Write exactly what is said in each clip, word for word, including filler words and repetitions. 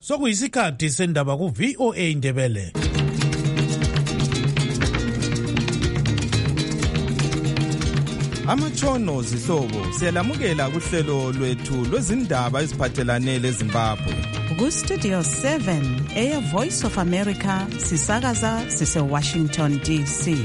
Sokuyisikhathi sendaba ku V O A Ndebele. Amatshono zihlobo siyalamukela kuhlelo lwethu lwezindaba eziphathelane leZimbabwe. Ku Studio seven, Air Voice of America, sisakaza sise Washington D C.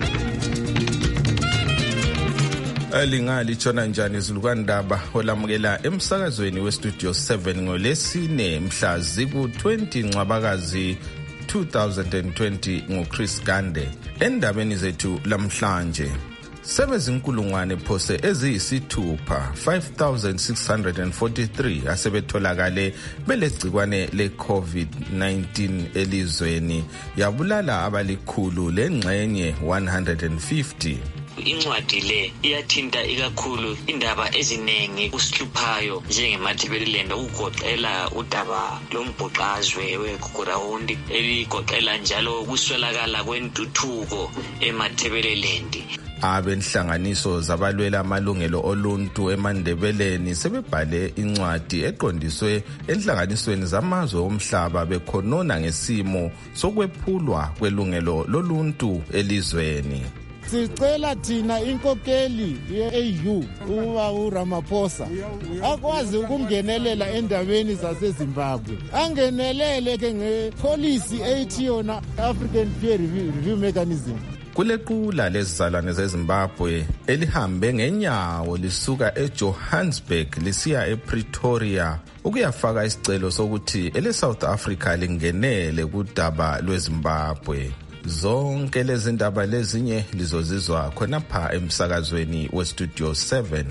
Alingali tshona njani izulukandaba olamukela emsakazweni we Studio seven ngolesine mhla ziku twenty Ncwabakazi two thousand twenty nguChris Gande. Endabeni zethu lamhlanje, sebezinkulungwane phose eziyisithupha five thousand six hundred forty-three asebetholakale belegcikwane le COVID nineteen elizweni, yabulala abalikhulu lengxenye one hundred fifty. Incwadi le iyathinta ikakhulu indaba ezinengi kusihluphayo njengemathebeleland, ukugoqela udaba lombhuqazwe weGugurawundi, eligoqela njalo ukuswelakala kwentuthuko emathebeleland. Abenhlanganiso zabalwela amalungelo oluntu eMandebeleni sebebhale incwadi eqondiswe enhlanganisweni zamazwe omhlaba bekhonona ngesimo sokwephulwa kwelungelo loluntu elizweni. Sicela thina inkokeli ye-A U uba uRamaphosa akwazi ukungenelela endabeni zaseZimbabwe, angenelele ke ngepolicy ethi yona African Peer Review Mechanism. Kulequla lezizalwane zeZimbabwe elihambe ngenyawo lisuka eJohannesburg lisiya ePretoria ukuyafaka isicelo sokuthi ele-South Africa lingenele kudaba lweZimbabwe. Zonke lezi ndaba lezinye lizozizwa khonapha emsakazweni we Studio seven.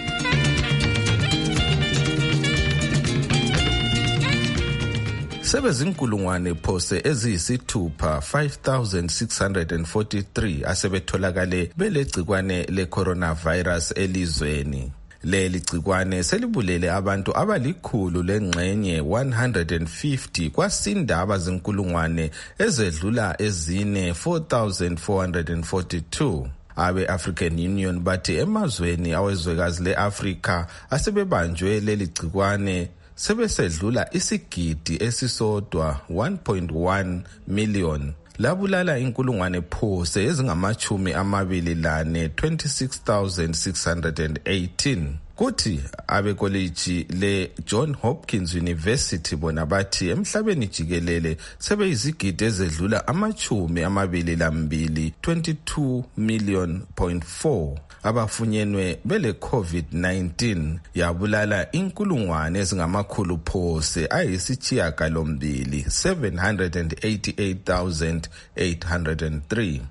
Sebezinkulungwane phose eziyisithupha five thousand six hundred forty-three asebetholakale belegcikwane le coronavirus elizweni. Leli gcikwane selibulele abantu abalikhulu lengxenye one hundred fifty kwasinda abazinkulungwane ezedlula ezine four thousand four hundred forty-two. Abe African Union bathi emazweni awezwekazi leAfrika asebebanjwe leli gcikwane sebesedlula isigidi esisodwa one point one million. Labulala inkulungwane phose ezingamachumi amabili lane twenty-six thousand six hundred eighteen. Kuthi abekoleji le John Hopkins University bona bathi emhlabeni jikelele sebeyizigidi ezedlula amachumi amabili lambili twenty-two million point four. Abafunyenwe bele COVID nineteen yabulala inkulungwane ezingamakhulu phose ayisithiyagalombili seven hundred eighty-eight thousand eight hundred three.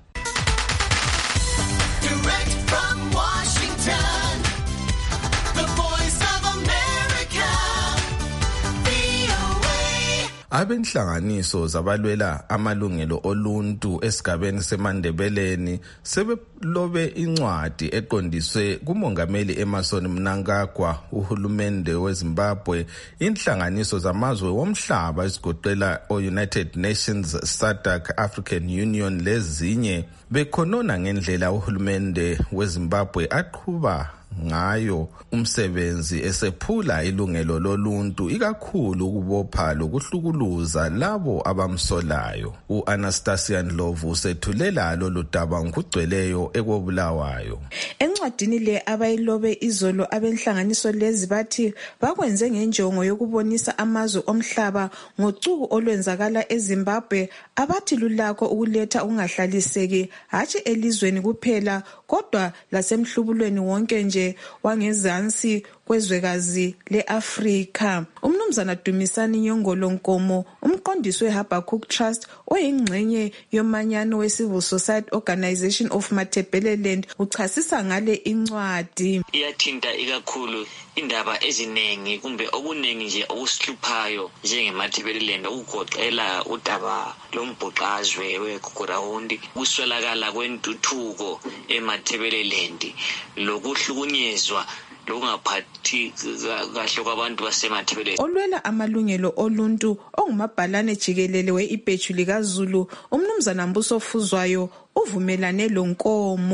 Direct from Washington, the Voice of America, V O A. Abenhlanganiso zabalwela amalungelo oluntu esigabeni seMandebeleni sebelobe incwadi eqondiswe kumongameli Emmerson Mnangagwa, uhulumende weZimbabwe, inhlanganiso zamazwe womhlaba ezigoqela o-United Nations, S A D C, African Union lezinye, bekhonona ngendlela uhulumende weZimbabwe aqhuba ngayo umsebenzi esephula ilungelo loluntu, ikakhulu ukubopha lokuhlukuluza labo abamsolayo. U-Anastasia Ndlovu sethulela lolu daba ngokugcweleyo ekobulawayo. Encwadini le abayilobe izolo abenhlanganiso lezi bathi bakwenze ngenjongo yokubonisa amazwe omhlaba ngocuku olwenzakala eZimbabwe, abathi lulakho ukuletha ukungahlaliseki hatshi elizweni kuphela kodwa lasemhlubulweni wonke nje wangezansi kwezwekazi leAfrika. Umnumzana Dumisani Nyongolo Nkomo, umqondisi weHabakkuk Trust oyingxenye yomanyano we-Civil Society Organization of Matabeleland, uchasisa ngale incwadi. Iyathinta ikakhulu indaba ezinengi kumbe okuningi nje okusihluphayo njengemathebeleland, ukugoqela udaba lombhuqazwe weGugurawundi, ukuswelakala kwentuthuko emathebeleland, lokuhlukunyezwa lokungaphathi kahle kwabantu basemathebeleland. Olwela amalungelo oluntu ongumabhalane jikelele we-Ibheju likaZulu, umnumzana Mbuso Fuzwayo uvumelane lo Nkomo.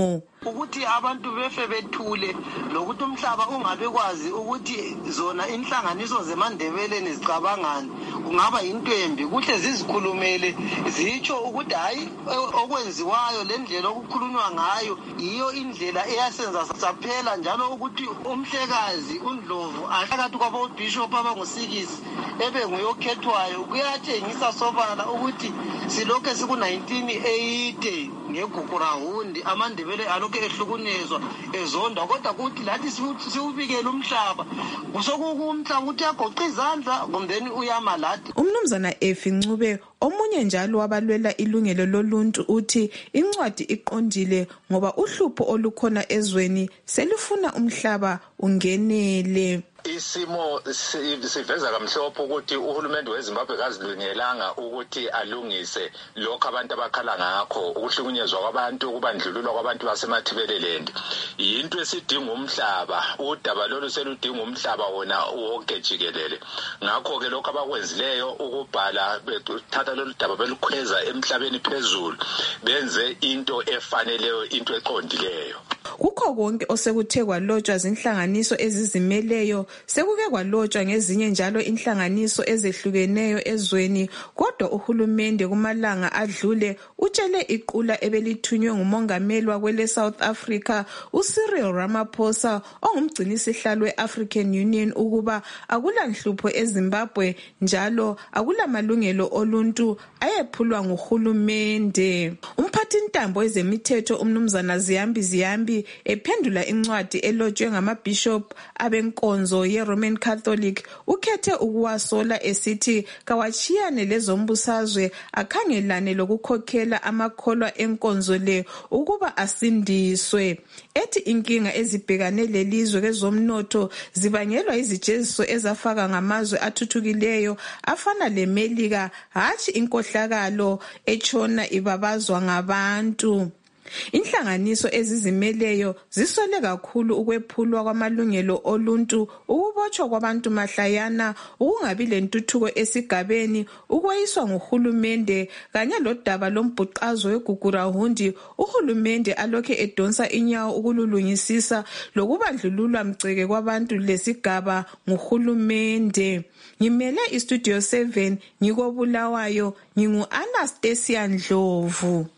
ukuthi abantu befe bethule lokuthi umhlaba ungabekwazi ukuthi zona inhlanganiso zeMandebeleni zicabangani kungaba into embi. Kuhle zizikhulumele zitsho ukuthi hayi okwenziwayo lendlela okukhulunywa ngayo iyo indlela eyasenza saphela, njalo ukuthi umhlekazi uNdlovu ahlakathi kwabo bishop abangusikisi ebe nguyokhethwayo kuyatshengisa sobala ukuthi silokho siku nineteen eighty ngeGugurawundi amaNdebele alokho ehlukunyezwa ezondwa, kodwa kuthi lathi siwubikele umhlaba kusokukumhlaba ukuthi yagoqa izandla kumbe uyamaladi. Umnumzana Efi Ncube omunye njalo wabalwela ilungelo loluntu uthi incwadi iqondile ngoba uhlupho olukhona ezweni selifuna umhlaba ungenele. Isimo siveza kamhlophe ukuthi uhulumende weZimbabwe kazilungelanga ukuthi alungise lokho abantu abakhala ngakho, ukuhlukunyezwa kwabantu, ukubandlululwa kwabantu basemathibeleland. Yinto esidinga umhlaba, udaba lolu seludinga umhlaba wona wonke jikelele. Ngakho ke lokho abakwenzileyo ukubhala bethatha lolu daba belukhweza emhlabeni phezulu, benze into efaneleyo, into eqondileyo. Kukho konke osekuthe kwalotshwa zinhlanganiso ezizimeleyo, sekuke kwalotshwa ngezinye njalo inhlanganiso ezehlukeneyo ezweni, kodwa uhulumende kumalanga adlule utshele iqula ebelithunywe ngumongameli wakwele South Africa uCyril Ramaphosa ongumgcinisihlalo weAfrican Union ukuba akulanhlupho eZimbabwe njalo akulamalungelo oluntu ayephulwa nguhulumende. Umphathintambo wezemithetho umnumzana Ziyambi Ziyambi ephendula incwadi elotshwe ngamabishop abenkonzo ye-Roman Catholic ukhethe ukuwasola esithi kawachiyane lezombusazwe akhangelane lokukhokhela amakholwa enkonzo le ukuba asindiswe. Ethi inkinga ezibhekane lelizwe kezomnotho zibangelwa izijeziso ezafaka ngamazwe athuthukileyo afana leMelika, hatshi inkohlakalo etshona ibabazwa ngabantu. Inhlanganiso ezizimeleyo zisole kakhulu ukwephulwa kwamalungelo oluntu, ukubotshwa kwabantu mahlayana, ukungabi lentuthuko esigabeni, ukweyiswa nguhulumende kanye lodaba lombhuqazo weGugurawundi uhulumende alokhe edonsa inyawo ukululungisisa lokubandlululwa mgceke kwabantu lesigaba nguhulumende. Ngimele iStudio seven ngikobulawayo, ngingu Anastasia Ndlovu.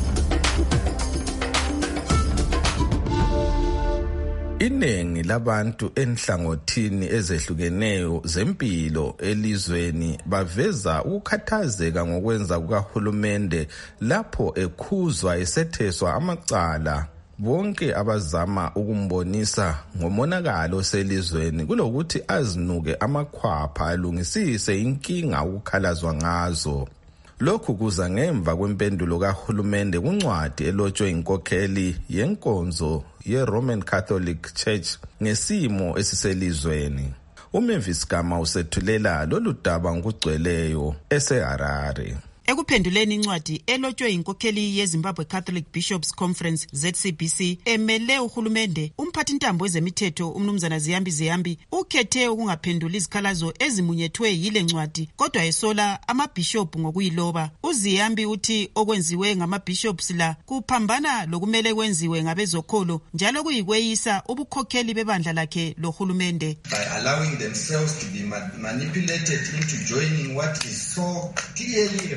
Iningi labantu enhlangothini ezehlukeneyo zempilo elizweni baveza ukukhathazeka ngokwenza kukahulumende lapho ekhuzwa esetheswa amacala. Bonke abazama ukumbonisa ngomonakalo selizweni kulokuthi azinuke amakhwapha alungisise inkinga ukukhalazwa ngazo. Lokhu kuza ngemva kwempendulo kahulumende kuncwadi elotshwe inkokheli yenkonzo ye-Roman Catholic Church ngesimo esiselizweni. uMavis Gama usethulela lolu daba ngokugcweleyo eseHarare. Ekuphenduleni incwadi elotshwe inkokheli yeZimbabwe Catholic Bishops Conference Z C B C emele uhulumende, umphathintambo wezemithetho umnumzana Ziyambi Ziyambi ukhethe ukungaphendula izikhalazo ezimunyethwe yile ncwadi kodwa esola amabishop ngokuyiloba. UZiyambi uthi okwenziwe ngamabishops la kuphambana lokumele kwenziwe ngabezokholo njalo kuyikweyisa ubukhokheli bebandla lakhe lohulumende. By allowing themselves to be manipulated into joining what is so clearly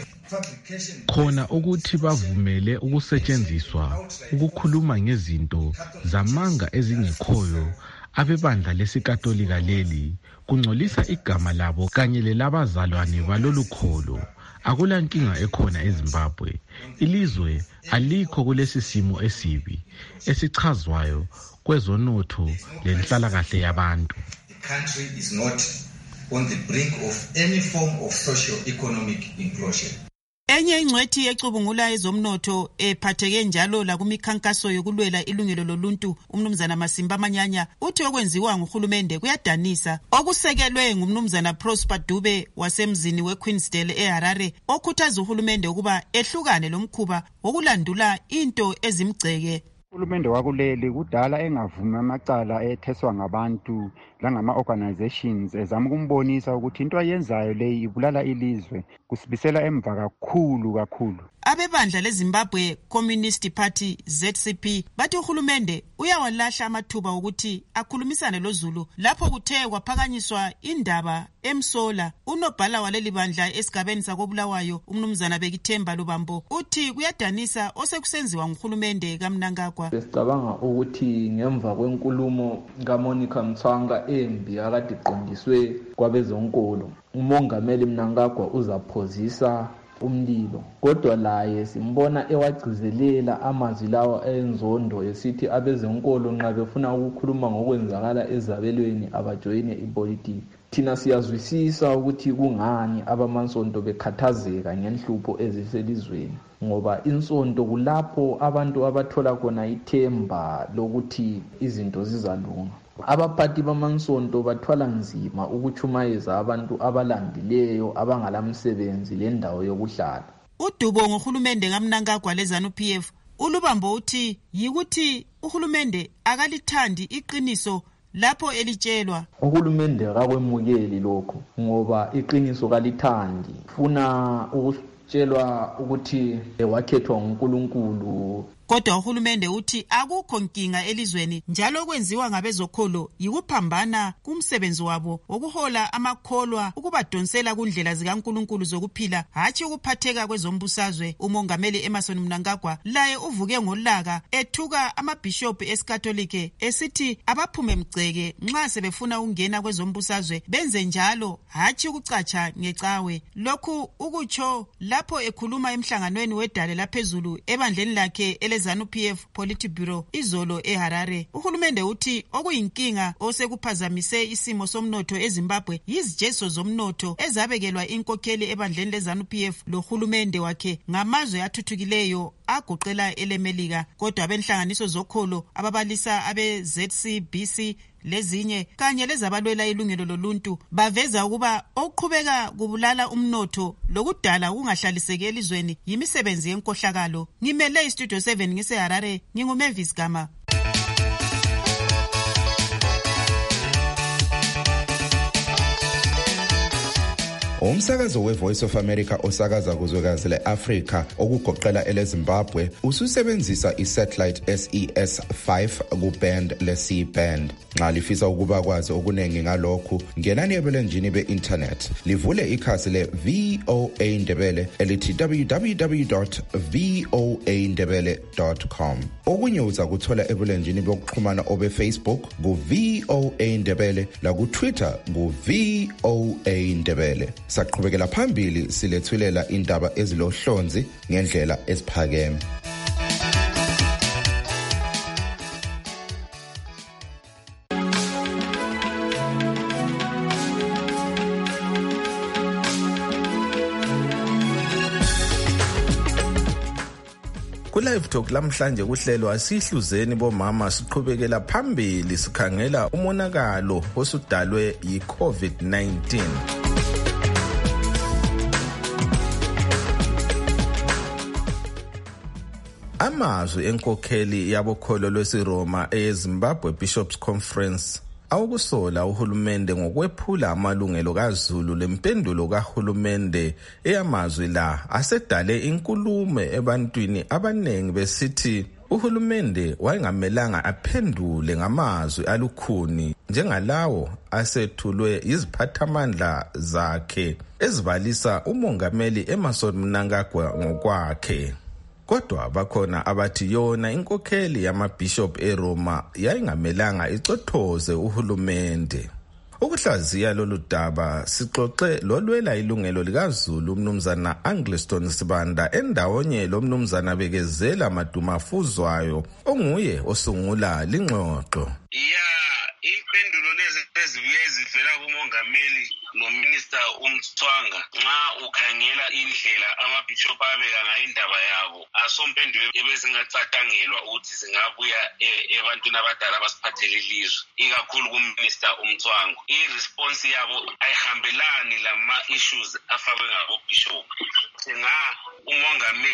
khona ukuthi bavumele ukusetshenziswa ukukhuluma ngezinto zamanga ezingekhoyo abebandla lesikatolika leli kungcolisa igama labo kanye lelabazalwane balolukholo. Akulankinga ekhona eZimbabwe. Ilizwe alikho kulesi simo esibi esichazwayo kwezonotho lenhlalakahle yabantu. The country is not on the brink of any form of socio-economic implosion. Enye ingcwethi ecubungula ezomnotho ephatheke njalo la kumikhankaso yokulwela ilungelo loluntu umnumzana Masimba Manyanya uthi okwenziwa nguhulumende kuyadanisa. Okusekelwe ngumnumzana Prosper Dube wasemzini weQueensdale eHarare okhuthaza uhulumende ukuba ehlukane lomkhuba wokulandula into ezimgceke. Uhulumende wakuleli kudala engavumi amacala etheswa ngabantu langama organizations ezama ukumbonisa ukuthi into ayenzayo le ibulala ilizwe kusibisela emva kakhulu kakhulu. abebandla leZimbabwe Communist Party Z C P bathi uhulumende uyawalahla amathuba ukuthi akhulumisane loZulu lapho kuthe kwaphakanyiswa indaba emsola. Unobhala waleli bandla esigabeni sakobulawayo umnumzana Bekithemba Lubambo uthi kuyadanisa osekusenziwa nguhulumende kaMnangagwa. Besicabanga ukuthi ngemva kwenkulumo kaMonica Mthwanga embi akade iqondiswe kwabezonkolo umongameli Mnangagwa uzaphozisa umlilo, kodwa laye simbona ewagcizelela amazwi lawa enzondo esithi abezenkolo nxa befuna ukukhuluma ngokwenzakala ezabelweni abajoyine ipolitiki. Thina siyazwisisa ukuthi kungani abamansonto bekhathazeka ngenhlupho eziselizweni, ngoba insonto kulapho abantu abathola khona ithemba lokuthi izinto zizalunga. Abaphathi bamansonto bathwala nzima ukuchumayeza abantu abalandileyo abangalamsebenzi lendawo yokuhlala. Udubo ngohulumende kaMnangagwa leZanu P F uLubambo uthi yikuthi uhulumende akalithandi iqiniso lapho elitshelwa. Uhulumende akakwemukeli lokho ngoba iqiniso kalithandi, funa ukutshelwa ukuthi wakhethwa nguNkulunkulu. Kodwa uhulumende uthi akukho nkinga elizweni njalo kwenziwa ngabezokholo yikuphambana kumsebenzi wabo wokuhola amakholwa ukubadonsela kundlela zikaNkulunkulu zokuphila, hatshi ukuphatheka kwezombusazwe. Umongameli Emmerson Mnangagwa laye uvuke ngolaka ethuka amabhishophu esikatolike esithi abaphume mgceke nxa sebefuna ukungena kwezombusazwe benze njalo, hatshi ukucatsha ngecawe. Lokhu ukutsho lapho ekhuluma emhlanganweni wedale laphezulu ebandleni lakhe leZanu P F Politburo izolo eHarare. Uhulumende uthi okuyinkinga osekuphazamise isimo somnotho eZimbabwe yizijeso zomnotho ezabekelwa inkokheli ebandleni leZanu P F lohulumende wakhe ngamazwe athuthukileyo agoqela elemelika. Kodwa abenhlanganiso zokholo ababalisa abe Z C B C lezinye kanye lezabalwela ilungelo loluntu baveza ukuba okuqhubeka kubulala umnotho lokudala kungahlaliseki elizweni yimisebenzi yenkohlakalo. Ngimele iStudio seven ngiseHarare, nginguMavis Gama. Umsakazo weVoice of America osakaza kuzwekazi leAfrika okugoqela eleZimbabwe ususebenzisa isatellite S E S five kuband le-C band. Nxa lifisa ukuba kwazi okunengi ngalokhu, ngenani ebulenjini be-internet livule ikhasi le-V O A Ndebele elithi w w w dot v o a ndebele dot com. Okunye uzakuthola ebulenjini bokuxhumana obe-Facebook ku-V O A Ndebele laku-Twitter ku-V O A Ndebele. Saqhubekela phambili silethulela indaba ezilohlonzi ngendlela esiphakeme. Ku-Live Talk lamhlanje kuhlelwa sihluzeni bomama siqhubekela phambili sikhangela umonakalo osudalwe yi-COVID nineteen. Amazwi enkokheli yabokholo lwesiRoma eZimbabwe Bishops Conference awukusola uhulumende ngokwephula amalungelo kaZulu lempendulo kahulumende eyamazwi la asedale inkulume ebantwini abanengi besithi uhulumende wayengamelanga aphendule ngamazwi alukhuni njengalawo asethulwe iziphathamandla zakhe ezibalisa umongameli Emmerson Mnangagwa ngokwakhe. Kodwa bakhona abathi yona inkokheli yamabishop eRoma yayingamelanga icothoze uhulumende. Ukuhlaziya lolu daba sixoxe lolwela ilungelo likaZulu umnumzana Angliston Sibanda endawonye lo mnumzana Bekezela Madumafuzwayo onguye osungula lingxoxo. Yeah, impendulo lezi ezibuye zivela kumongameli nominister uMthwanga nxa ukhangela indlela amabishop abeka ngayindaba yabo asompendulo ebezingacatangelwa ukuthi zingabuya ebantwini abadala abasiphathele ilizwe ikakhulu kuminister uMthwanga. I-response yabo ayihambelani lama issues afakwe ngabo bishop. Nga umongameli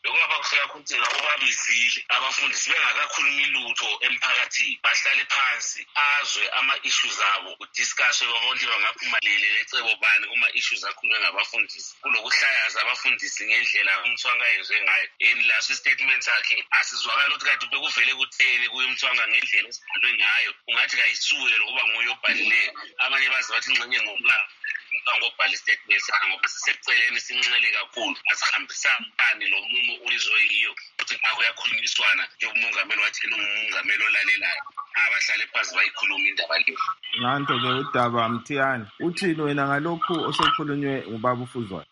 Bekuba kuhlela ukuthi ngabo babizile abafundisi bengakakhuluma ilutho emphakathini bahlale phansi azwe ama-issues abo udiscusswe bonke bangaphumelele lecebo bani kuma-issues akhulunywe ngabafundisi kulokuhlayaza abafundisi ngendlela uMthwanga ayezwe ngayo. En last statement sakhe asizwakala ukuthi kanti bekuvele kutheni kuye uMthwanga ngendlela esibhalwe ngayo ungathi kayisuke lokuba nguye obhalileyo. Abanye bazi bathi ingxenye ngomlando ngobhala istatement sakhe ngoba siseceleni sincele kakhulu asihambisani lo mumo ulizwe yiyo ukuthi ngabe uyakhulunyiswana njengomongameli wathi umongameli olalelayo abahlale phansi bayikhuluma indaba leyo. Nganto ke uDaba Mthiyane uthini wena ngalokhu osekukhulunywe ubaba uFuzwayo?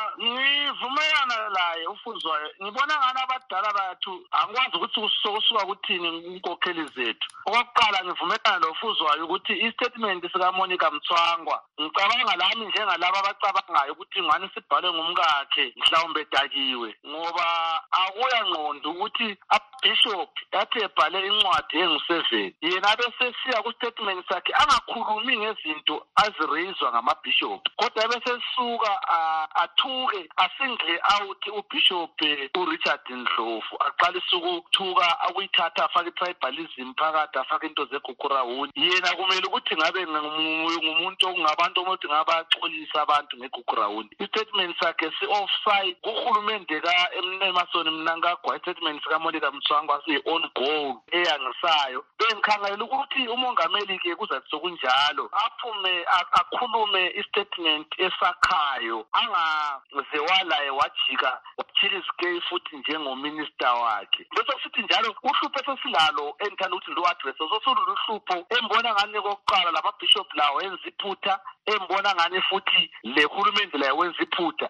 Ngivumelana laye uFuzwayo. Ngibona ngani abadala bathu angikwazi ukuthi kusuka kuthini inkokheli zethu. Okokuqala ngivumelana noFuzwayo ukuthi istatement sika Monica Mthwangwa ngicabanga lami njengalabo abacabangayo ukuthi ngani sibhalwe ngumkakhe mhlawumbe edakiwe ngoba akuya ngqondo ukuthi abishop yathi ebhale incwadi engu-seven yena bese siya ku-statement sakhe angakhulumi ngezinto azireyizwa ngama-bishop kodwa bese suka athuke asingle out ubishop uRichard Ndlovu aqalise ukuthuka akuyithatha afake i-tribalism phakathi afake into zeGugurawundi. Yena kumele ukuthi ngabe ngumuntu ongabantu omuthi ngabaxolisa abantu ngeGugurawundi. I-statement sakhe si-offside kuhulumende ka-Emmasoni Mnangagwa. I-statement sikaMonica Mthwangwa siyi-on goal eyangisayo. Bengikhangelela ukuthi umongameli-ke kuzathi sokunjalo aphume akhulume i-statement esakhayo angaze walaye wajika wajika isikei futhi njengominister wakhe. Bese sithi njalo uhlupho esesilalo engithanda ukuthi ndo address sosululu uhlupho embona ngani kokuqala lama-bishop lawo enza iphutha embona ngani futhi le hulumende la wenza iphutha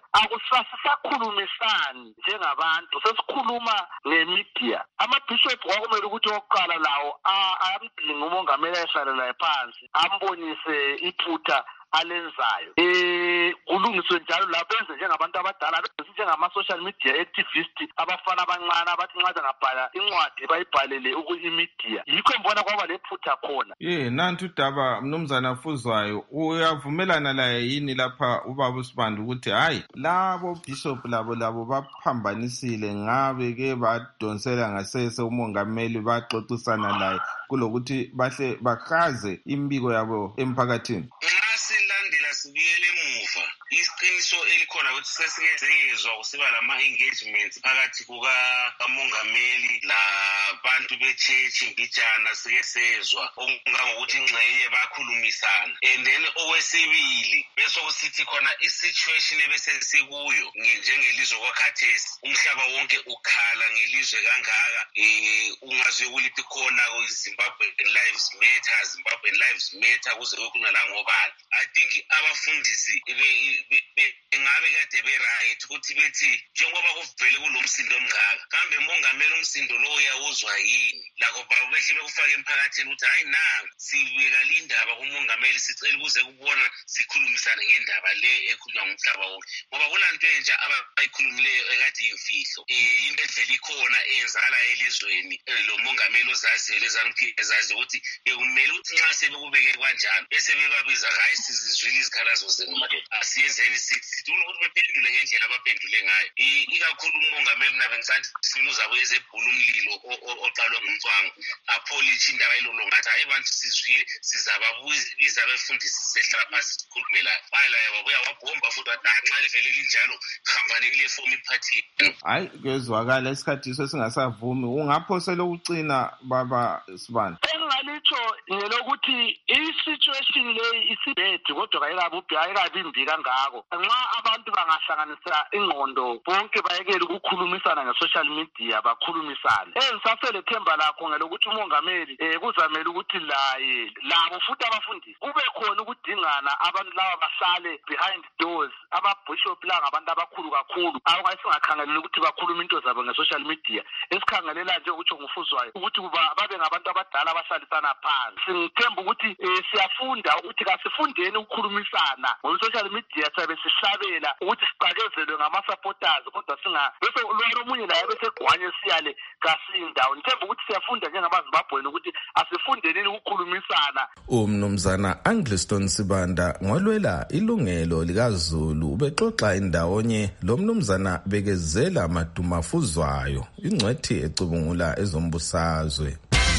akusasisakhulumisani njengabantu sesikhuluma ngemedia. Ama-bishop kwakumele ukuthi oqala lawo amdinga umongameli ayehlalela phansi ambonise iphutha alenzayo eh kulungiswe njalo la benze njengabantu abadala benze njengama-social media activist abafana abancane abathi nxa bengabhala incwadi bayibhalele ku-media. Yikho ngibona kwaba lephutha khona. Ye nanti uDaba mnumzana Fuzwayo uyavumelana laye yini lapha ubaba uSibanda ukuthi hayi labo bishop labo labo baphambanisile ngabe ke badonsela ngasese umongameli baxoxisana laye kulokuthi bahle bakhaze imbiko yabo emphakathini? Silandela sibuyele emuva isiqiniso elikhona ukuthi sesiyezwa kusiba lama-engagements phakathi kukamongameli labantu be-church mbijana sike sezwa okungangokuthi ingxenye bakhulumisana. And then owesibili bese kusithi khona i-situation ebese sikuyo njengelizwe kwakhathesi umhlaba wonke ukhala ngelizwe kangaka um ungaziwe kuliphi khona Zimbabwe Lives Matter Zimbabwe Lives Matter kuze kukhona la ngobani. I think abafundisi engabe kade be-right ukuthi bethi njengoba kuvele kulomsindo omngaka kambe umongameli umsindo lo uyawuzwa yini lakho behle bekufake emphakathini ukuthi hayi nangu sibeka lindaba kumongameli sicela ukuze kubona sikhulumisane ngendaba le ekhulunywa ngumhlaba wonke ngoba kulanto entsha abayikhulumileyo ekade yimfihlo um into edlela ikhona eyenzakala elizweni lo mongameli ozaziyo lezanuphi ezazi ukuthi bekumele ukuthi nxa sebekubeke kanjalo bese bebabiza hayi sizizwile izikhalazo zenu madoda asiyenzeni sithi ukuthi bephendule ngendlela abaphendule ngayo ikakhulu umongameli nabe ngisanti siluza kuyeze ebhula umlilo oqalwe ngumthwanga apolish indaba yilolo ngathi hayi bantu sizwile sizababiza abefundisi sehlala phansi sikhulume layo hayi laye wabuya wabhomba futhi wathi nxa livele linjalo hambani kule fomu iphathini. Hayi kuyezwakala isikhathi sesingasavumi ungaphosela ukucina baba Sibanda. Engalitsho ngelokuthi i-situation le isibhedi kodwa kayikabi ayikabi imbi kangako nxa abantu bangahlanganisa ingqondo bonke bayekele ukukhulumisana nge-social media bakhulumisane. Engisasele themba lakho ngelokuthi umongameli um kuzamele ukuthi laye labo futhi abafundisi kube khona ukudingana abantu laba bahlale behind doors. Ama-bishop la ngabantu abakhulu kakhulu awukayisingakhangeleli ukuthi bakhuluma into zabo nge-social media esikhangelela nje ukutsho ngufuzwayo ukuthi babe ngabantu abadala abahlalisana phansi. Ngithemba ukuthi um siyafunda ukuthi kasifundeni ukukhulumisana ngoba i-social media sabe sihlabela thina ukuthi siqakezelwe ngama-supporters kodwa singa bese lo omunye naye bese gwanye siyale kasindawo. Ngithemba ukuthi siyafunda njengamaZimbabweni ukuthi asifundeleni ukukhulumisana. Umnumzana Angliston Sibanda ngolwela ilungelo likaZulu ubexoxa indawonye lo mnumzana bekezela madumafuzwayo ingcwethi ecubungula ezombusazwe.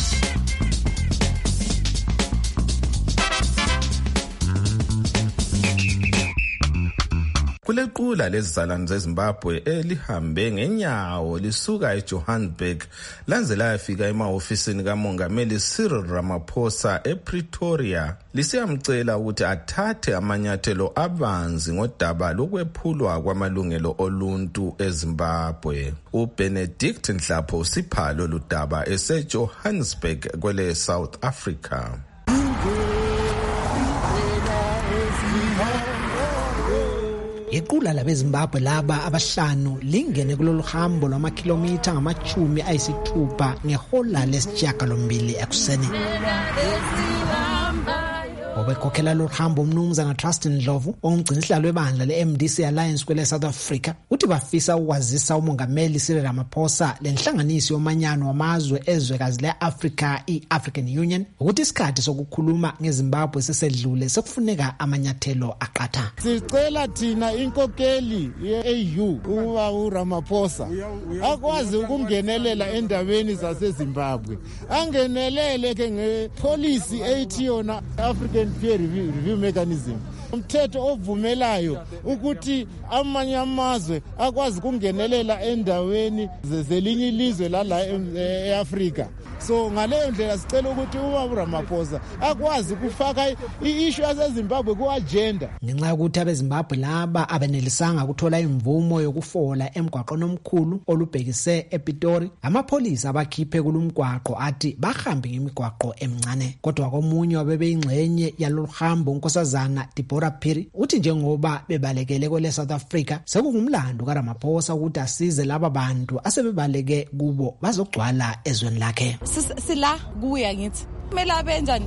Kulequla lezizalwane zeZimbabwe elihambe ngenyawo lisuka eJohannesburg lanze layafika emahofisini kaMongameli Cyril Ramaphosa ePretoria lisiyamcela ukuthi athathe amanyathelo abanzi ngodaba lokwephulwa kwamalungelo oluntu eZimbabwe. uBenedict Nhlapho siphalo ludaba eseJohannesburg kwele South Africa. Iqula labeZimbabwe laba abahlanu lingene kulolu hambo lwamakhilomitha ngamachumi ayisithupha ngehola lesishiyagalombili ekuseni. Obekhokhela lo hambo umnumzana Trustin Ndlovu ongumgcinisihlalo webandla le-M D C Alliance kwele South Africa uthi bafisa ukwazisa umongameli Cyril Ramaphosa lenhlanganiso yomanyano wamazwe ezwekazi le-Africa i-African Union ukuthi isikhathi sokukhuluma ngeZimbabwe sesedlule sekufuneka amanyathelo aqatha. Sicela thina inkokeli ye-A U uba uRamaphosa akwazi ukungenelela endabeni zaseZimbabwe, angenelele ke ngepolicy ethi yona African Peer Review, review Mechanism, umthetho ovumelayo ukuthi amanye amazwe akwazi kungenelela endaweni zelinye ilizwe la eAfrika. So ngaleyo ndlela sicela ukuthi uba uRamaphosa akwazi kufaka i-issue yaseZimbabwe ku-agenda. Ngenxa yokuthi abeZimbabwe laba abenelisanga ukuthola imvumo yokufola emgwaqweni omkhulu olubhekise ePitori, amapholisa abakhiphe kulumgwaqo athi bahambe ngemigwaqo emncane. Kodwa komunye wabebeyingxenye yalolu hambo unkosazana Deborah Phiri uthi njengoba bebalekele kwele South Africa sekungumlando kaRamaphosa ukuthi asize laba bantu asebebaleke kubo bazogcwala ezweni lakhe. Sila kuya ngithi kumele abenjani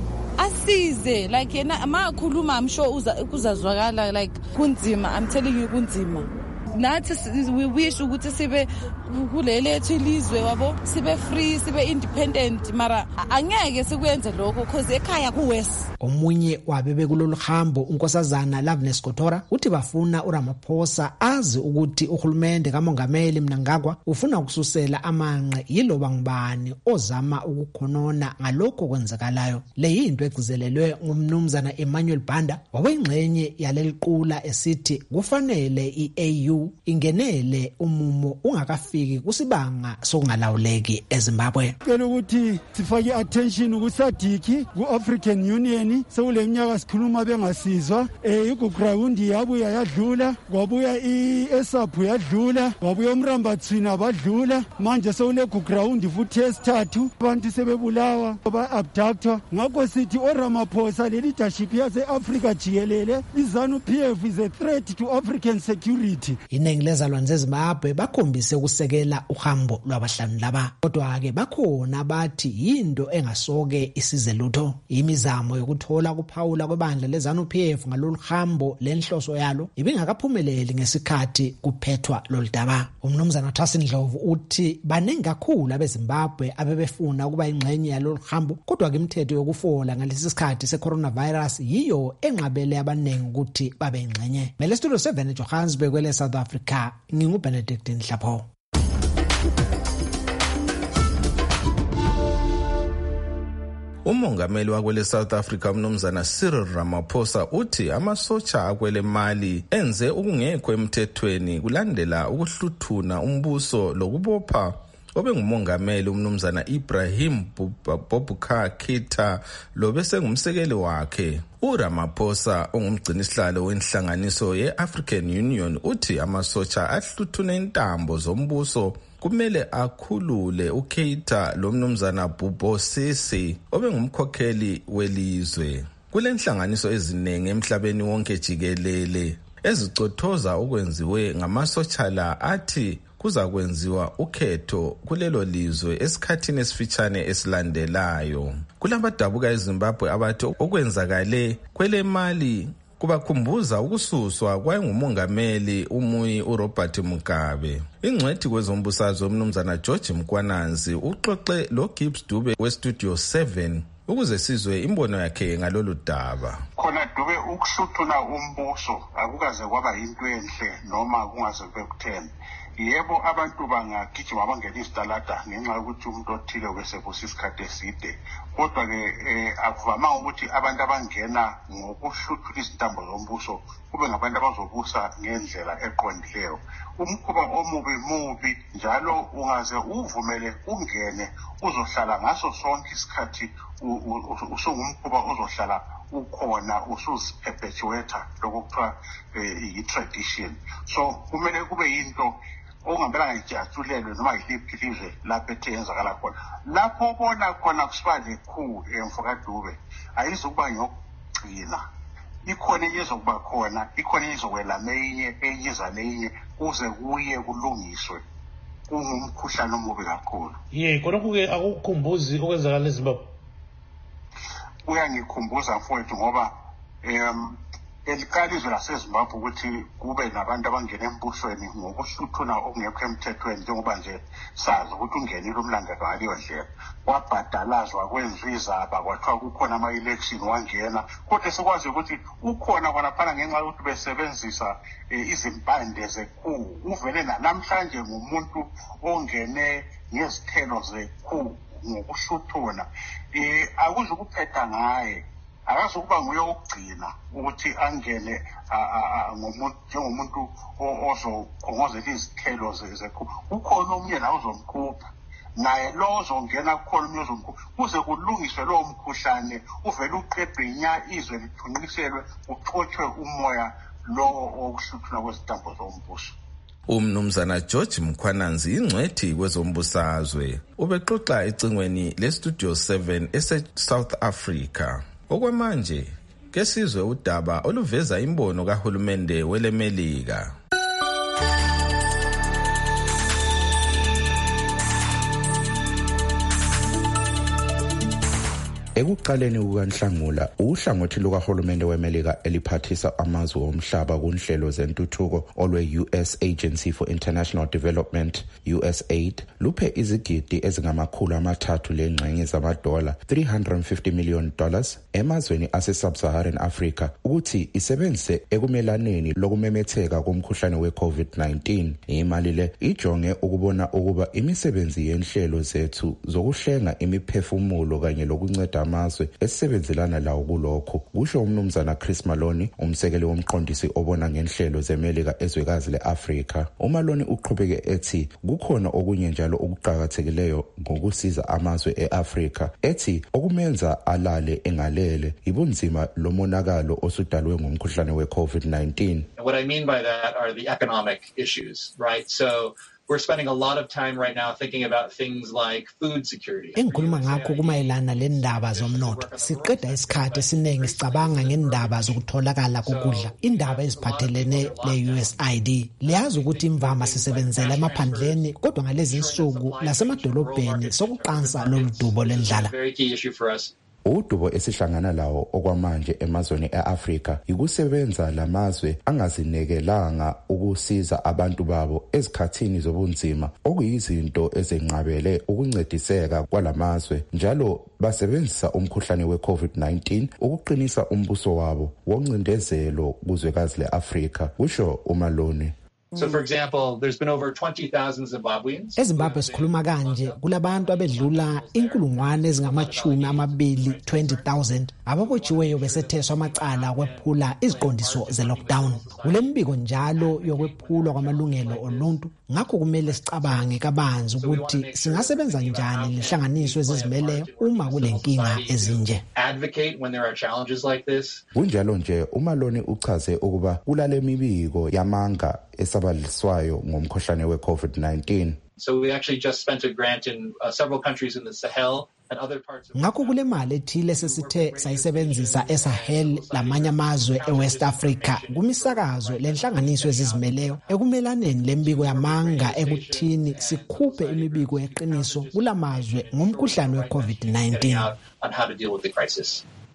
asize like yena amakhuluma I'm sure uzazwakala like kunzima. I'm telling you kunzima. Nathi we wish ukuthi sibe kulele thilizwe wabo sibe free sibe independent mara angeke sikwenze lokho cause ekhaya kuwes. Omunye wabebe kulolu hambo unkosazana Loveness Kotora uthi bafuna uRamaphosa azi ukuthi uhulumende kaMongameli Mnangagwa ufuna ukususela amanqe yiloba ngubani ozama ukukhonona ngalokho kwenzakalayo. Le yinto egcizelelwe ngumnumzana Emmanuel Banda wabeyingxenye yaleliqula esithi kufanele i-A U ingenele umumo ungakafiki kusibanga sokungalawuleki eZimbabwe. Ngicela ukuthi sifake attention kuSADC ku-African Union sekuleminyaka sikhuluma bengasizwa. Eh iGugurawundi yabuya yadlula, kwabuya iESAPU yadlula, kwabuya uMrambatswina badlula, manje sekule Gugurawundi futhi esithathu abantu sebebulawa ba-abductwa. Ngakho sithi oRamaphosa le leadership yase-Africa jikelele iZANU-P F is a threat to African security. Iningi lezalwane zeZimbabwe bakhombise ukusekela uhambo lwabahlanu laba. Kodwa ke bakhona abathi yinto engasoke isize lutho. Imizamo yokuthola kuphawula kwebandla leZANU-P F ngalolu hambo lenhloso yalo ibingakaphumeleli ngesikhathi kuphethwa loludaba. Umnumzana Trustin Ndlovu uthi baningi kakhulu abeZimbabwe abebefuna ukuba ingxenye yalolu hambo, kodwa ke imithetho yokufola ngalesi sikhathi secoronavirus yiyo enqabele abaningi ukuthi babe ingxenye. Mele studio seven eJohannesburg kwele South Africa, nginguBenedict Nhlapho. Umongameli wakwele South Africa umnumzana Cyril Ramaphosa uthi amasotsha akwele Mali enze okungekho emthethweni kulandela ukuhluthuna umbuso lokubopha obengumongameli umnumzana Ibrahim Boubacar Keita lobese ngumsekeli wakhe. uRamaphosa ongumgcinisihlalo wenhlanganiso ye-African Union uthi amasotsha ahluthune intambo zombuso kumele akhulule uKeita lomnumzana Bobosisi obengumkhokheli welizwe. Kule nhlanganiso ezinengi emhlabeni wonke jikelele ezicothoza okwenziwe ngamasotsha la athi kuza kwenziwa ukhetho kulelo lizwe esikhathini esifitshane esilandelayo. Kulabadabuka eZimbabwe abathi okwenzakale kwele Mali kubakhumbuza ukususwa kwayengumongameli umuyi uRobert Mugabe. Ingcwethi kwezombusazwe umnumzana George Mkwananzi uxoxe lo Gibbs Dube weStudio seven ukuze sizwe imbono yakhe ngalolu daba. Khona Dube ukuhluthuna umbuso akukaze kwaba into enhle noma kungaze kube kutheni. Yebo abantu bangagijima bangena isitalada ngenxa yokuthi umuntu othile wesebusa isikhathi eside. Kodwa ke akuvama ukuthi abantu abangena ngokuhluthuna izintambo zombuso kube ngabantu abazobusa ngendlela eqondileyo. Umkhuba omubi mubi njalo ungaze uvumele ungene uzohlala ngaso sonke isikhathi usungumkhuba uzohlala ukhona usuziperpetuator lokuthiwa i-tradition. So kumele kube yinto ongambela ngijatshulelwe noma yiliphi ilizwe lapho ethe yenzakala khona. Lapho ubona khona kusiba lekhu emfoka Dube ayizokuba ngiyokugcina. Ikhona izokuba khona, ikhona izokwela menye eyiza lenye kuze kuye kulungiswe. Kungumkhuhlane omubi kakhulu. Ye, khona kuke akukhumbuzi okwenzakala eZimbabwe. Uyangikhumbuza mfowethu ngoba em elikalizwe laseZimbabwe ukuthi kube nabantu abangena embusweni ngokuhluthuna okungekho emthethweni njengoba nje sazi ukuthi ungenile umlandelo ngaleyo ndlela. Wabhadalazwa kwenziwa izaba kwathiwa kukhona ama-election wangena. Kodwa sikwazi ukuthi ukhona khona ngenxa yokuthi besebenzisa izimpande zekhu. Uvele namhlanje ngumuntu ongene ngezithelo zekhu ngokuhluthuna. Eh akuze ukuphetha ngaye. Akazokuba nguye ukugcina ukuthi angene ngomuntu njengomuntu ozokhongozela izithelo zekhu. Ukhona omunye la uzomkhupha naye lo ozongena kukhona omunye ozomkhupha kuze kulungiswe lo mkhuhlane uvele uqedwe inya izwe lithunqiselwe uxothwe umoya lo okuhluthuna kwezitambo zombuso. Umnumzana George Mkwananzi ingcwethi kwezombusazwe ubexoxa ecingweni leStudio seven ese-South Africa. Okwamanje ke sizwe udaba oluveza imbono kahulumende welemelika. Ekuqaleni kukaNhlangula uhlangothi lukahulumende weMelika eliphathisa amazwe omhlaba kunhlelo zentuthuko olwe-U S Agency for International Development U S A I D luphe izigidi ezingamakhulu amathathu lengxenye zamadola three hundred fifty million dollars emazweni ase-Sub-Saharan Africa ukuthi isebenzise ekumelaneni lokumemetheka komkhuhlane we-COVID nineteen. Imali le ijonge ukubona ukuba imisebenzi yenhlelo zethu zokuhlenga imiphefumulo kanye lokunceda amazwe esisebenzelana lawo kulokho, kusho umnumzana Chris Maloney, umsekeli womqondisi obona ngenhlelo zeMelika ezwekazi le-Afrika. uMaloney uqhubeke ethi kukhona okunye njalo okuqhakathekileyo ngokusiza amazwe e-Afrika, ethi okumenza alale engalele ibunzima lomonakalo osudalwe ngumkhuhlane we-COVID nineteen. What I mean by that are the economic issues, right? So we're spending a lot of time right now thinking about things like food security. Engikhuluma ngakho kumayelana lendaba zomnotho. Siqeda isikhathi esiningi sicabanga ngendaba zokutholakala kokudla. Indaba eziphathelene le-U S A I D. Liyazi ukuthi imvama sisebenzela emaphandleni kodwa ngalezi insuku lasemadolobheni sokuqansa lolu dubo lendlala. Very key issue for us. Udubo esihlangana lawo okwamanje emazweni eAfrika ikusebenza lamazwe angazinekelanga ukusiza abantu babo ezikhathini zobunzima okuyizinto ezenqabele ukuncediseka kwalamazwe njalo basebenzisa umkhuhlane we-COVID nineteen ukuqinisa umbuso wabo woncindezelo kuzwekazi leAfrika, kusho uMaloney. So for example, there's been over twenty thousand Zimbabweans. eZimbabwe sikhuluma kanje kulabantu abedlula inkulungwane ezingamachumi amabili twenty thousand ababotshiweyo besetheswa amacala kwephula iziqondiso ze-lockdown. Kule mbiko njalo yokwephulwa kwamalungelo oluntu ngakho kumele sicabange kabanzi ukuthi singasebenza njani lehlanganiso ezizimeleyo uma kulenkinga ezinje. Advocate when there are challenges like this. Kunjalo nje uMaloney uchaze ukuba kulale mibiko yamanga esabaliswayo ngomkhuhlane we-COVID nineteen. So we actually just spent a grant in uh, several countries in the Sahel and other parts of ngakho kule mali ethile sesithe sayisebenzisa eSahel lamanye amazwe eWest Africa kumisakazo lenhlanganiso ezizimeleyo ekumelaneni lembiko yamanga ekuthini sikhuphe imibiko yeqiniso kulamazwe ngomkhuhlane we-COVID nineteen. on how to deal with the crisis.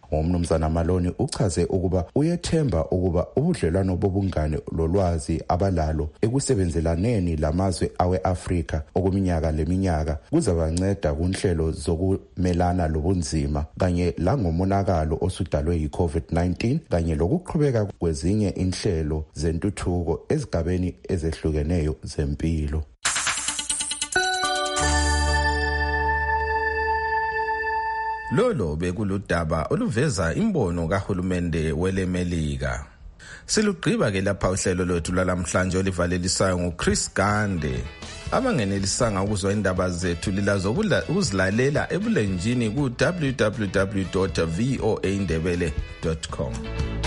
Umnumzana Maloney uchaze ukuba uyethemba ukuba ubudlelwano bobungane lolwazi abalalo ekusebenzelaneni lamazwe awe-Afrika okuminyaka leminyaka kuzabanceda kunhlelo zokumelana lobunzima kanye langomonakalo osudalwe yi-COVID nineteen kanye lokuqhubeka kwezinye inhlelo zentuthuko ezigabeni ezehlukeneyo zempilo. Lolo bekuludaba oluveza imbono kahulumende welemelika. Silugqiba ke lapha uhlelo lwethu lalamhlanje olivalelisayo nguChris Gande. Abangenelisanga ukuzwa indaba zethu lilazo ukuzilalela ebulenjini ku w w w dot voa indebele dot com.